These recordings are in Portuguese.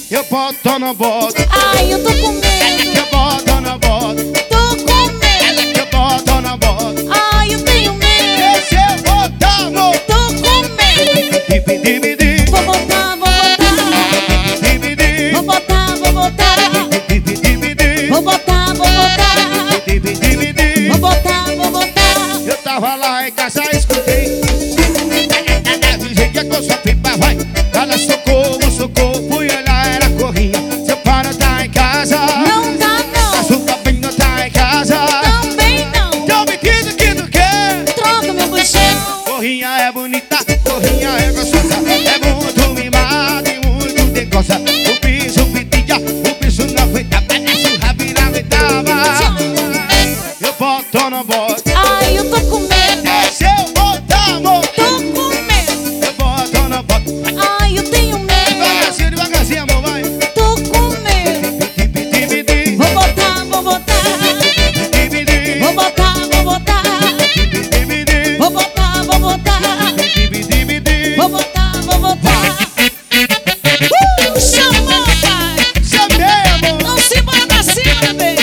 Eu boto ou não boto? Ai, eu tô com medo. Eu boto ou não boto? Tô com medo. Eu boto ou não boto? Ai, eu tenho medo. Deixa eu botar, amor. Tô com medo. Dividir. Vou botar, vou botar. Dividir. Vou botar, vou botar. Dividir. Vou botar, vou botar. Dividir. Vou botar, vou botar. Eu tava lá em casa, escutei. Vizinha com sua pipa, vai. Ela socorro, socorro. Fui olhar, ela corria. Seu pai não tá em casa. Não tá, não. A sua também não tá em casa. Também não. Então me diz o que tu quer. Troca meu buchão. Corrinha é bonita, corrinha é gostosa. É muito mimada e muito decosa. O bicho pedia, o bicho não aguentava. Parece o rabi não aguentava. Eu boto ou não boto? Ai, eu tô com medo. Deixa eu botar, amor. Tô com medo. Eu boto ou não boto? Ai, eu tenho medo. Devagarzinho, devagarzinho, amor, vai. Tô com medo. Dividir. Vou botar, vou botar. Dividir. Vou botar, vou botar. Dividir. Vou botar, vou botar. Dividir. Vou botar, vou botar. Chamou, pai. Chamei, amor. Não se bota pra cima, bebê.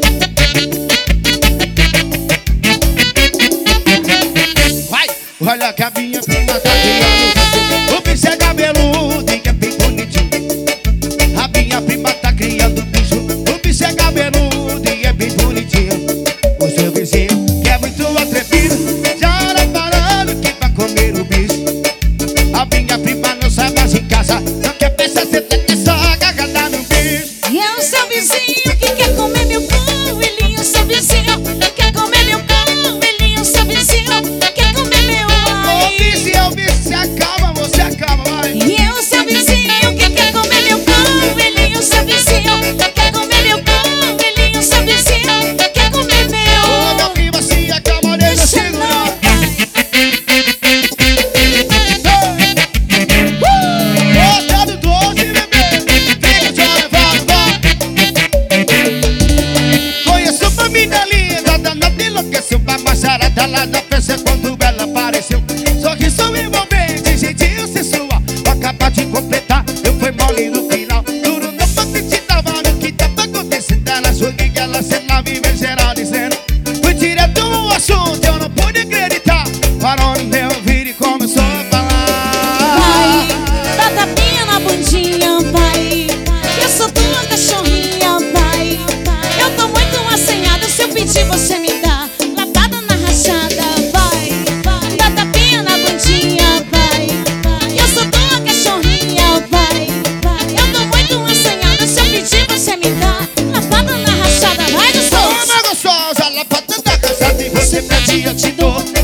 Vai, olha que a minha prima tá criando. O bicho é cabeludo e é bem bonitinho. A minha prima tá criando bicho. O bicho é cabeludo e é bem bonitinho. O seu vizinho, que é muito atrevido, já era parando que vai comer o bicho. A minha prima não sai mais em casa. Não quer peça, você tem só agarrada no bicho. E é o seu vizinho que quer comer meu pão. Ele é o seu vizinho que quer comer meu pão. Ele é o seu vizinho que quer comer meu O bicho, se acalma, você acalma, vai. E é o seu vizinho que quer comer meu pão. Ele é o seu vizinho que quer comer meu pão. Ele é o seu vizinho que quer comer Ô, minha meu. prima, se acalma, deixa eu Deixa segurar. não. Bota do doce, bebê. Fica de olho, vai. Conheço uma família linda, danada enlouqueceu. Uma charada lá na festa quando ela apareceu. Sorriso envolvente, jeitinho sensual. Acaba de completar, eu fui mole no final. Duro não acreditava no que tava acontecendo. Ela joguei, ela se lá vive geral dizendo. Fui direto ao assunto, eu não pude acreditar. Parou no meu ouvido e começou a falar. Pai, dá tapinha na bundinha, pai. Eu sou tua cachorrinha, pai. Eu tô muito assanhada, se eu pedir você me dá. Lapada na rachada, vai. Dá tapinha na bundinha, pai. Eu sou tua cachorrinha, pai. Eu tô muito assanhada, se eu pedir você me dá. Lapada na rachada, vai, gostoso. Toma gostosa, lapada da casada e você pede, eu te dou.